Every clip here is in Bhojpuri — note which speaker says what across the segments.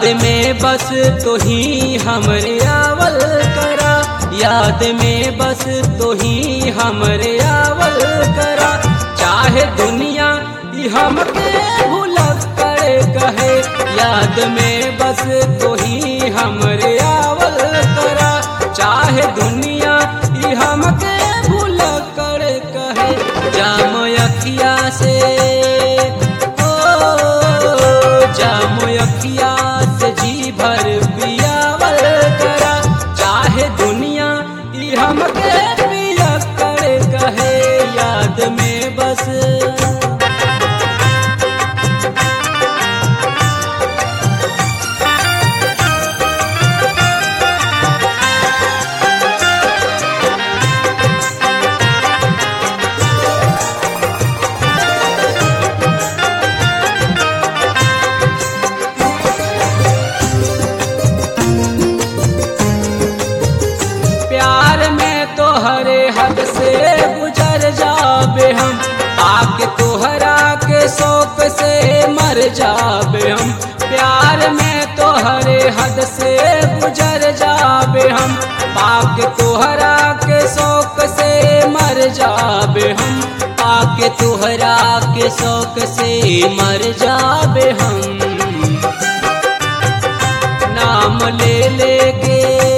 Speaker 1: याद में बस तो ही हमरे आवल करा, याद में बस तो ही हमरे आवल करा। चाहे दुनिया ई हमके भुलक करे कहे, याद में बस तो ही हमरे आवल करा। चाहे दुनिया ई हमके भुलक करे कहे, जाम अखिया से जाम अखिया से जी भर पियावल करा। चाहे दुनिया ई हमके पिया करे कहे, याद में बस तोहरे हद से गुजर जाबे हम, आके तोहरा के शौक से मर जाबे हम। प्यार में तोहरे हद से गुजर जाबे हम, आके तोहरा के शौक से मर जाबे हम। आके तोहरा के शौक से मर जाबे हम। नाम ले लेके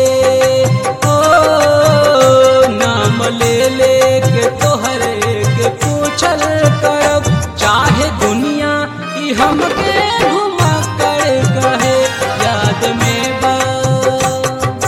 Speaker 1: ले लेके तोहरे के पूछल करब, चाहे दुनिया ई हमके घुमा कर कहे, याद में बस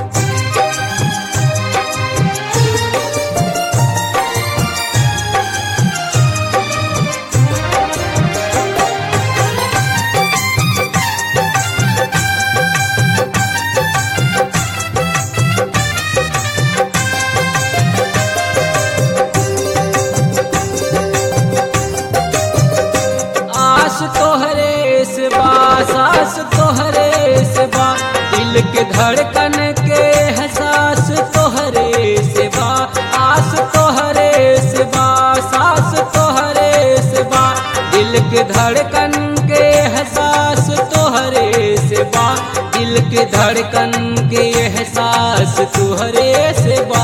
Speaker 1: तोहरे से बा, सास तोहरे से बा, दिल के धड़कन के एहसास तोहरे से बा। आस तोहरे से बा, सास तोहरे से बा, दिल के धड़कन के एहसास तोहरे से बा। दिल के धड़कन के एहसास तोहरे से बा।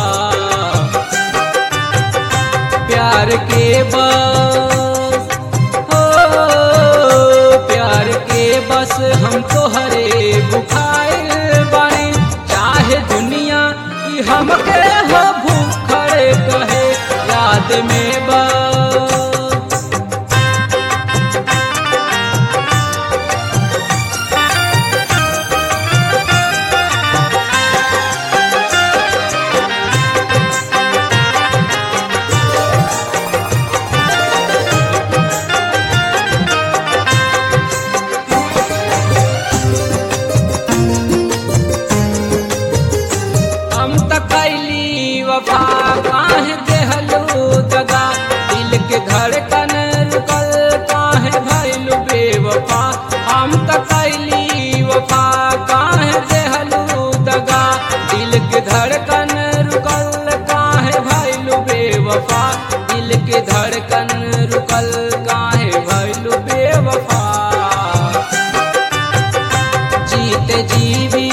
Speaker 1: प्यार के बस बस हम तोहरे बुखार बानी, चाहे दुनिया ई हमके हो भूखड़े कहे, याद में बस वफा काहे देहलू दगा, दिल के धड़कन रुकल काहे भइलू बेवफा। हम त कैली वफा काहे देहलू दगा, दिल के धड़कन रुकल काहे भइलू बेवफा। दिल के धड़कन रुकल काहे भइलू बेवफा। जीते जी भी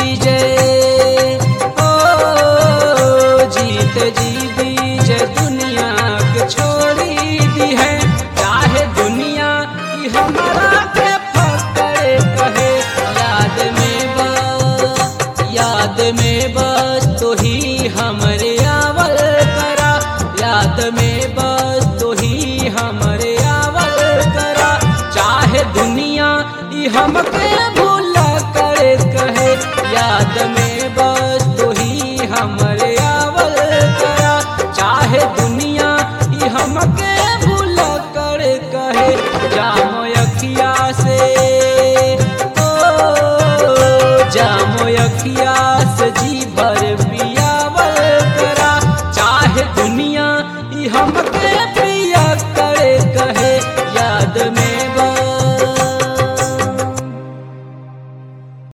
Speaker 1: जी बीजे दुनिया के छोड़ी दी है, चाहे दुनिया ई हमारा के फकरे कहे, याद में बस तो ही हमरे आवल करा। याद में बस तो ही हमरे आवल करा। चाहे दुनिया ई हमके भूला करे कहे, याद में बस तो ही हमरे आवल करा। चाहे दुनिया ई हमके भूला करे कहे, जाम अखिया से जाम अखिया से जी भर पियावल करा। चाहे दुनिया ई हमके पिया करे कहे,